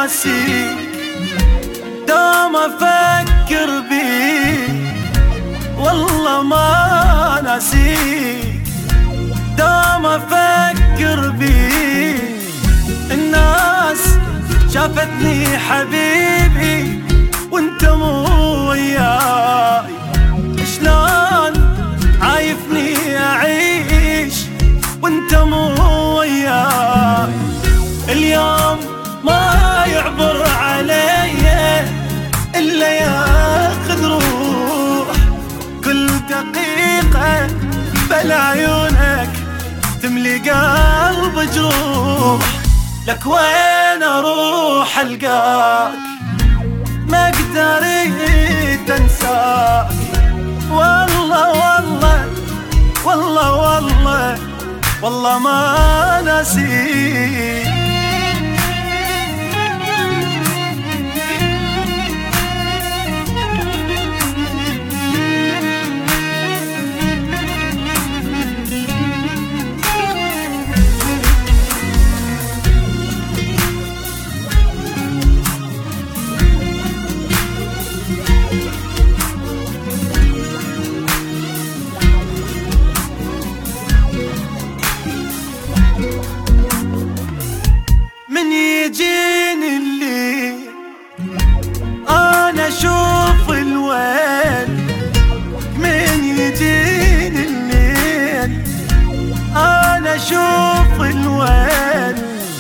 ناسيك، دوم افكر بيك والله ما ناسيك، دوم افكر بيك. الناس شافتني حبيبي وانت مو وياي، شلون عايفني اعيش وانت مو وياي. اليوم ما يعبر علي الا ياخذ روح، كل دقيقة بلا عيونك تملي قلب جروح. لك وين اروح القاك، ما قدرت انساك، والله والله والله والله والله ما ناسيك. من يجيني الليل أنا أشوف الويل، من يجيني الليل أنا أشوف الويل.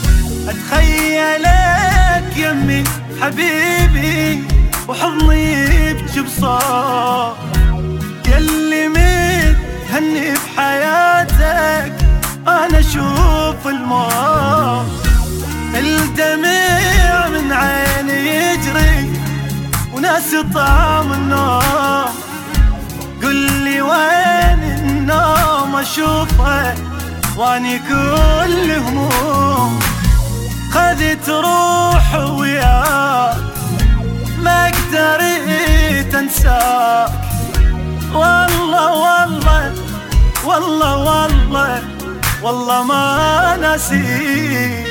أتخيلك يمي حبيبي وحضني يبكي بصوت، يلي متهني بحياتك أنا أشوف الموت. الدمع من عيني يجري وناسي طعم النوم، قل لي وين النوم اشوفه واني كل هموم. خذت روح وياك ما قدرت انساك، والله والله والله والله والله ما ناسيك.